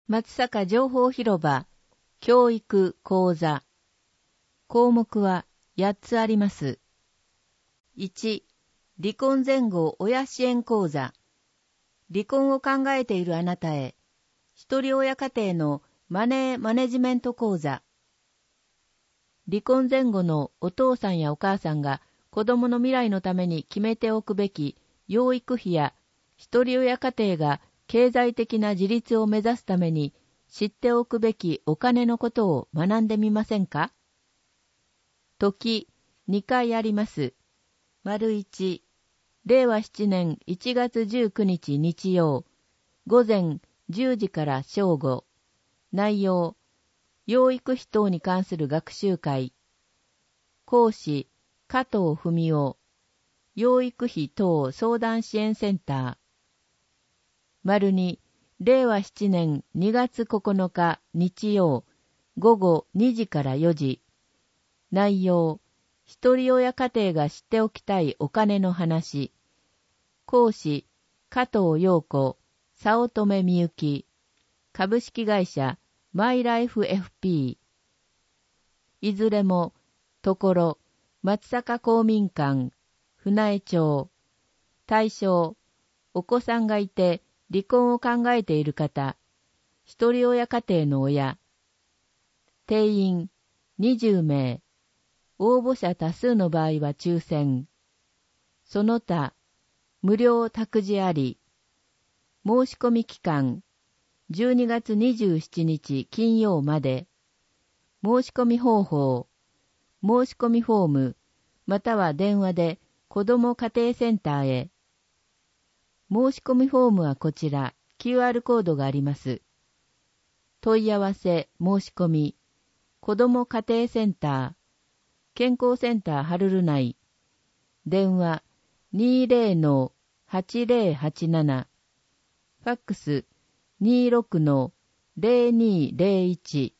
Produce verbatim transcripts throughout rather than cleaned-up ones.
松阪情報広場教育講座。項目はやっつあります。いち、離婚前後親支援講座。離婚を考えているあなたへ、一人親家庭のマネーマネジメント講座。離婚前後のお父さんやお母さんが子供の未来のために決めておくべき養育費や一人親家庭が経済的な自立を目指すために知っておくべきお金のことを学んでみませんか？時にかいあります。丸いち、れいわしちねんいちがつじゅうくにち日曜、午前じゅうじから正午。内容、養育費等に関する学習会。講師、加藤文夫。養育費等相談支援センター。丸に、れいわしちねんにがつここのか日曜、午後にじからよじ。内容、一人親家庭が知っておきたいお金の話。講師、加藤陽子、早乙女みゆき。株式会社、マイライフ エフピー。いずれも、ところ、松阪公民館、船江町。対象、お子さんがいて離婚を考えている方、一人親家庭の親。定員、にじゅうめい。応募者多数の場合は抽選。その他、無料託児あり。申し込み期間、じゅうにがつにじゅうしちにち金曜まで。申し込み方法、申し込みフォーム、または電話で子ども家庭センターへ。申し込みフォームはこちら、キューアール コードがあります。問い合わせ、申し込み、子ども家庭センター、健康センターハルル内、電話 にじゅうのはちぜろはちなな、ファックス にじゅうろくのぜろにぜろいち。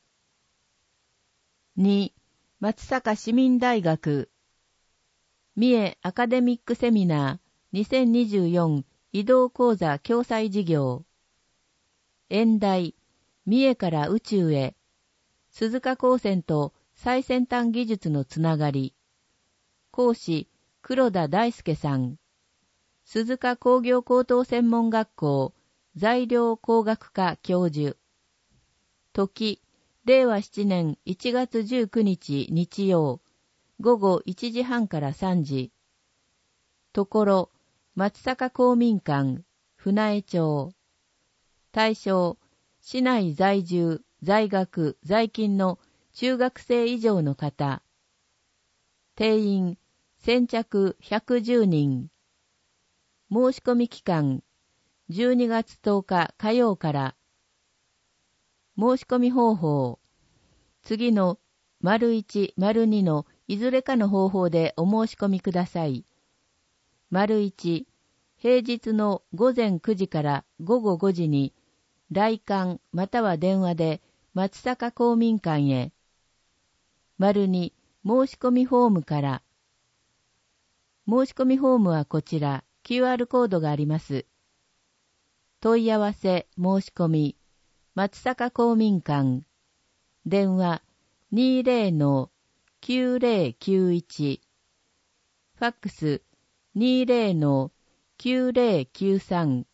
に、松阪市民大学三重アカデミックセミナーにせんにじゅうよん移動講座共催事業。演題、三重から宇宙へ、鈴鹿高専と最先端技術のつながり。講師、黒田大輔さん。鈴鹿工業高等専門学校材料工学科教授。時、れいわしちねんいちがつじゅうくにち日曜、午後いちじはんからさんじ。ところ、松阪公民館、船江町。対象、市内在住、在学、在勤の中学生以上の方。定員、先着ひゃくじゅうにん。申し込み期間、じゅうにがつとおか火曜から。申し込み方法、次の丸いち、丸にのいずれかの方法でお申し込みください。丸いち、平日のごぜんくじからごごごじに、来館または電話で松阪公民館へ。丸に、申し込みフォームから。申し込みフォームはこちら、キューアール コードがあります。問い合わせ、申し込み、松阪公民館。電話 にじゅうのきゅうぜろきゅういち。ファックス にじゅうのきゅうぜろきゅうさん。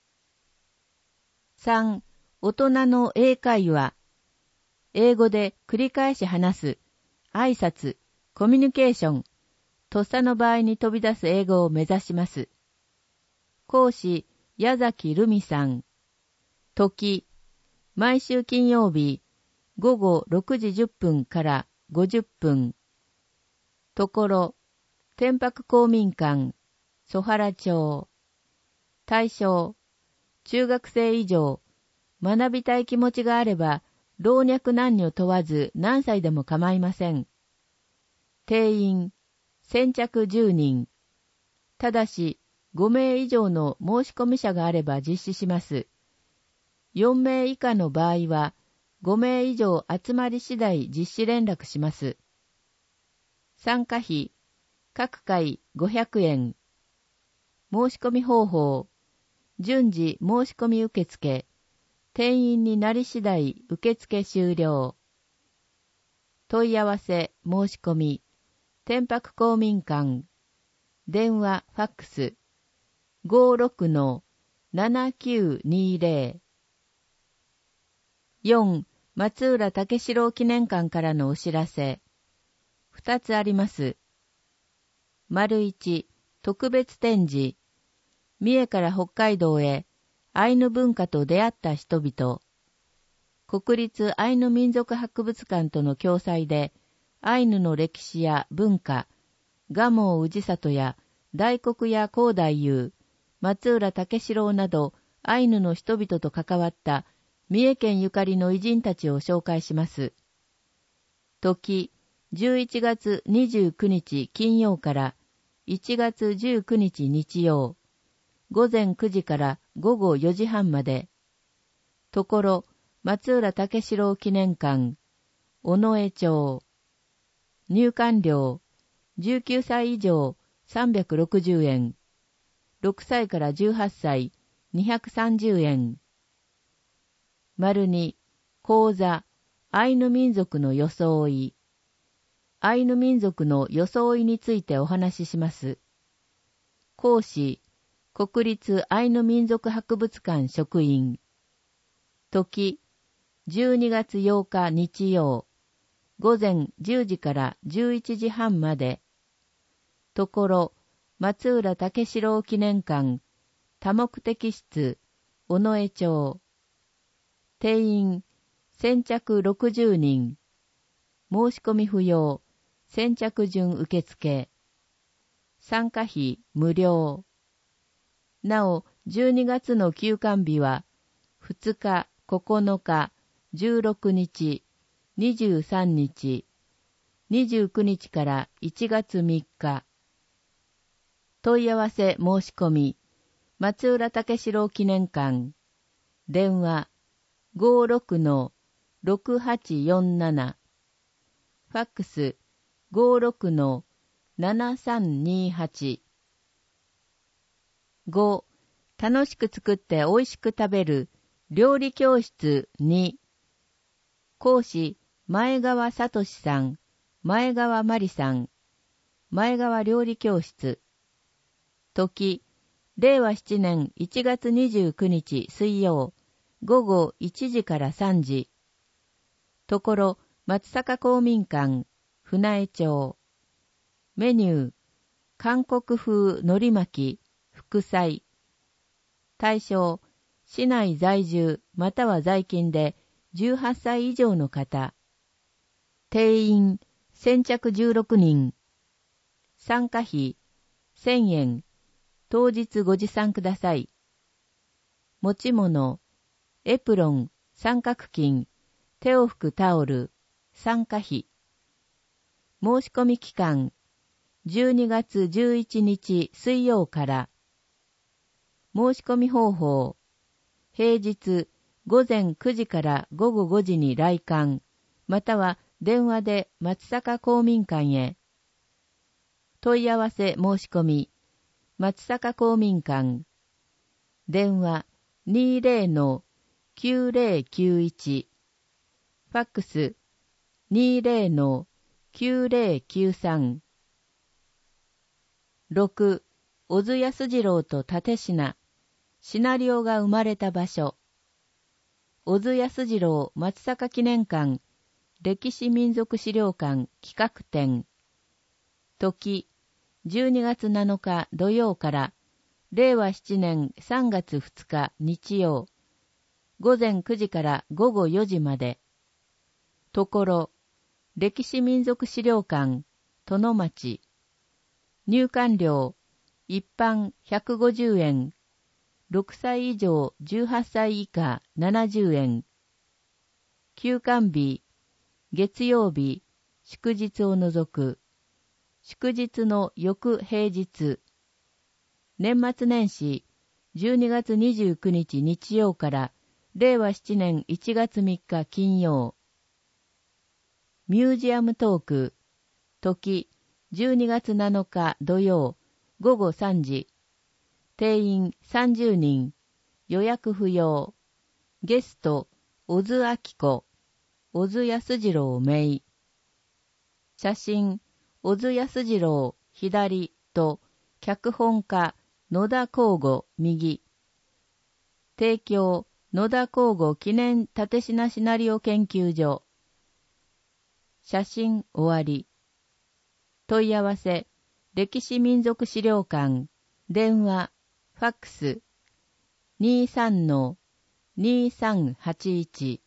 さん. 大人の英会話。英語で繰り返し話す。挨拶、コミュニケーション。とっさの場合に飛び出す英語を目指します。講師、矢崎るみさん。時、毎週金曜日、午後ろくじじゅっぷんからごじゅっぷん。ところ、天白公民館、曽原町。対象、中学生以上、学びたい気持ちがあれば、老若男女問わず何歳でも構いません。定員、先着じゅうにん。ただし、ごめい以上の申し込み者があれば実施します。よんめい以下の場合は、ごめい以上集まり次第実施連絡します。参加費、各回ごひゃくえん。申し込み方法、順次申し込み受付、 定員になり次第受付終了。問い合わせ、申し込み、天白公民館、電話、ファックス、ごろくのななきゅうにぜろ。よん. 松浦武四郎記念館からのお知らせ。ふたつあります。丸いち、特別展示。三重から北海道へアイヌ文化と出会った人々。国立アイヌ民族博物館との共催で、アイヌの歴史や文化、蒲生氏里や大黒や高太夫、松浦武四郎などアイヌの人々と関わった三重県ゆかりの偉人たちを紹介します。時、じゅういちがつにじゅうくにち金曜からいちがつじゅうくにち日曜、ごぜんくじからごごよじはんまで。ところ、松浦武四郎記念館、尾上町。入館料、じゅうきゅうさい以上さんびゃくろくじゅうえん。ろくさいからじゅうはっさいにひゃくさんじゅうえん。丸に、講座、アイヌ民族の装い。アイヌ民族の装いについてお話しします。講師、国立アイヌ民族博物館職員。時、じゅうにがつようか日曜、ごぜんじゅうじからじゅういちじはんまで。ところ、松浦武四郎記念館、多目的室、尾上町。定員、先着ろくじゅうにん。申し込み不要、先着順受付。参加費無料。なお、じゅうにがつの休館日は、ふつか、ここのか、じゅうろくにち、にじゅうさんにち、にじゅうくにちからいちがつみっか。問い合わせ申し込み、松浦武四郎記念館、電話 ごろくのろくはちよんなな、ファックス ごろくのななさんにはち。ご. 楽しく作って美味しく食べる料理教室に。講師、前川聡さん、前川真理さん、前川料理教室。時、れいわななねんいちがつにじゅうくにち水曜、ごごいちじからさんじ。ところ、松阪公民館、船江町。メニュー、韓国風海苔巻き、副菜。対象、市内在住または在勤でじゅうはっさい以上の方。定員、先着じゅうろくにん。参加費、せんえん。当日ご持参ください。持ち物、エプロン、三角巾、手を拭くタオル、参加費。申し込み期間、じゅうにがつじゅういちにち水曜から。申し込み方法、平日ごぜんくじからごごごじに来館、または電話で松阪公民館へ。問い合わせ申し込み、松阪公民館。電話 にじゅうのきゅうぜろきゅういち。ファックス にじゅうのきゅうぜろきゅうさん。ろく. 小津安二郎と立品。シナリオが生まれた場所。小津安二郎松阪記念館歴史民族資料館企画展。時、じゅうにがつなのか土曜かられいわななねんさんがつふつか日曜、ごぜんくじからごごよじまで。ところ、歴史民族資料館殿町。入館料、一般ひゃくごじゅうえん。ろくさい以上じゅうはっさい以下ななじゅうえん。休館日、月曜日、祝日を除く。祝日の翌平日。年末年始、じゅうにがつにじゅうくにち日曜かられいわななねんいちがつみっか金曜。ミュージアムトーク。時、じゅうにがつなのか土曜、ごごさんじ。定員さんじゅうにん。予約不要。 ゲスト、小津明子、小津安二郎名。写真、小津安二郎左と、脚本家、野田光吾右。提供、野田光吾記念立品シナリオ研究所。写真終わり。問い合わせ、歴史民族資料館、電話、ファックス、にじゅうさんのにさんはちいち。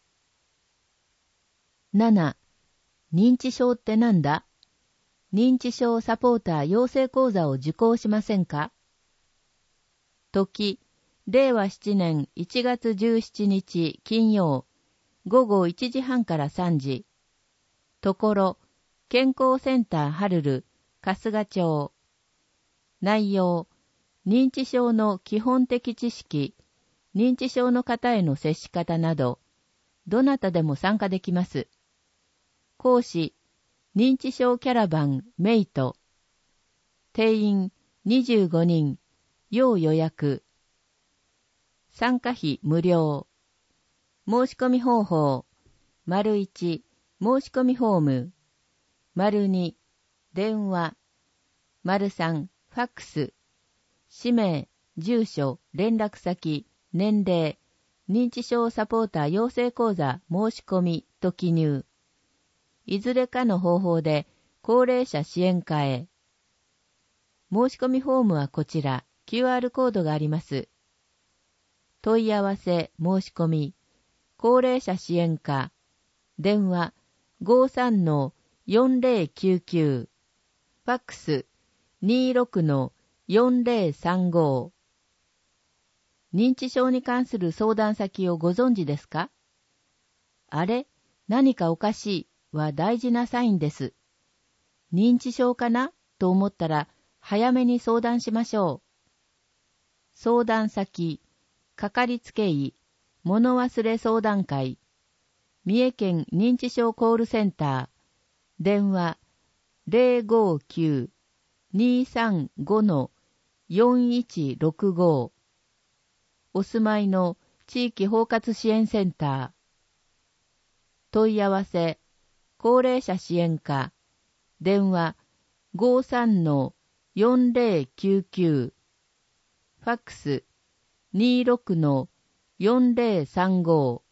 なな. 認知症ってなんだ？認知症サポーター養成講座を受講しませんか？時、れいわななねんいちがつじゅうしちにち金曜、ごごいちじはんからさんじ。ところ、健康センターハルル、春日町。内容、認知症の基本的知識、認知症の方への接し方など、どなたでも参加できます。講師、認知症キャラバンメイト。定員にじゅうごにん、要予約。参加費無料。申し込み方法、丸いち、申し込みフォーム、丸に、電話、丸さん、ファックス、氏名、住所、連絡先、年齢、認知症サポーター養成講座申し込みと記入。いずれかの方法で高齢者支援課へ。申し込みフォームはこちら、キューアール コードがあります。問い合わせ、申し込み、高齢者支援課、電話 ごじゅうさんのよんぜろきゅうきゅう、ファックス にじゅうろくのよんぜろさんご。認知症に関する相談先をご存知ですか？あれ？何かおかしいは大事なサインです。認知症かなと思ったら早めに相談しましょう。相談先、かかりつけ医、物忘れ相談会、三重県認知症コールセンター、電話 ゼロごきゅう にさんごのよんいちろくご。お住まいの地域包括支援センター。問い合わせ、高齢者支援課、電話 ごじゅうさんのよんぜろきゅうきゅう、ファックス にじゅうろくのよんぜろさんご。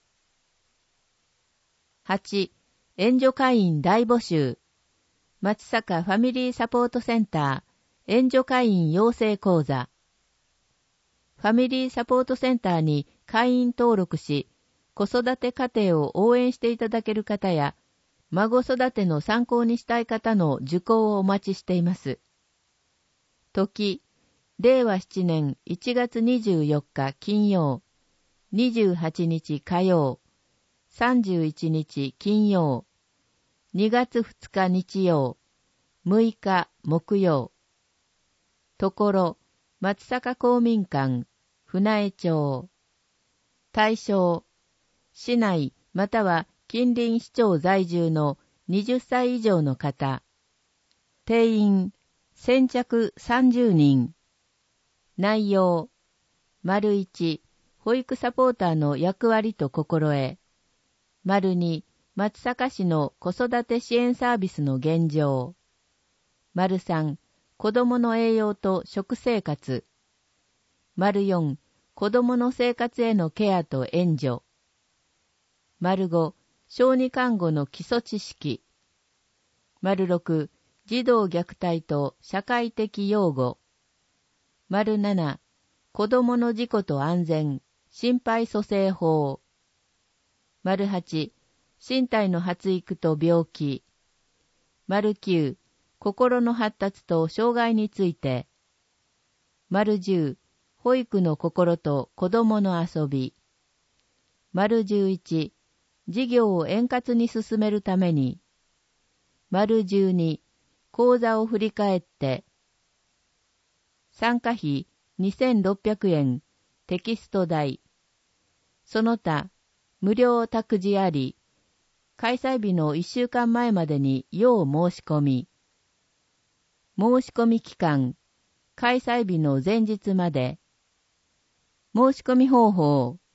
はち. 援助会員大募集。松阪ファミリーサポートセンター援助会員養成講座。ファミリーサポートセンターに会員登録し、子育て家庭を応援していただける方や、孫育ての参考にしたい方の受講をお待ちしています。時、れいわななねんいちがつにじゅうよっか金曜、にじゅうはちにち火曜、さんじゅういちにち金曜、にがつふつか日曜、むいか木曜。ところ、松阪公民館、船江町。対象、市内または近隣市町在住のはたち以上の方。定員、先着さんじゅうにん。内容、丸いち、保育サポーターの役割と心得。丸に、松阪市の子育て支援サービスの現状。丸さん、子どもの栄養と食生活。丸よん、子どもの生活へのケアと援助。丸ご、小児看護の基礎知識。丸ろく、児童虐待と社会的養護。丸なな、子どもの事故と安全、心肺蘇生法。丸はち、身体の発育と病気。丸きゅう、心の発達と障害について。丸じゅう、保育の心と子どもの遊び。丸じゅういち、事業を円滑に進めるために。丸じゅうに、講座を振り返って。参加費にせんろっぴゃくえん、テキスト代。その他、無料託児あり。開催日のいっしゅうかんまえまでに要申し込み。申し込み期間、開催日の前日まで。申し込み方法、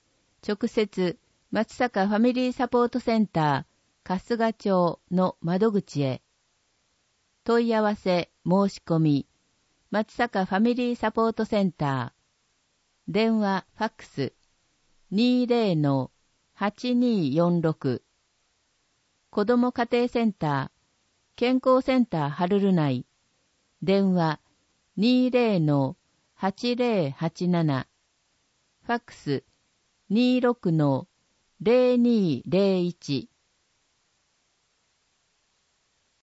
直接、松坂ファミリーサポートセンター、春日町の窓口へ。問い合わせ、申し込み、松坂ファミリーサポートセンター。電話、ファックス、にじゅうのはちにーよんろく。子ども家庭センター、健康センターハルル内。電話、にじゅうのはちぜろはちなな。ファックス、にじゅうろくのぜろにーぜろいち。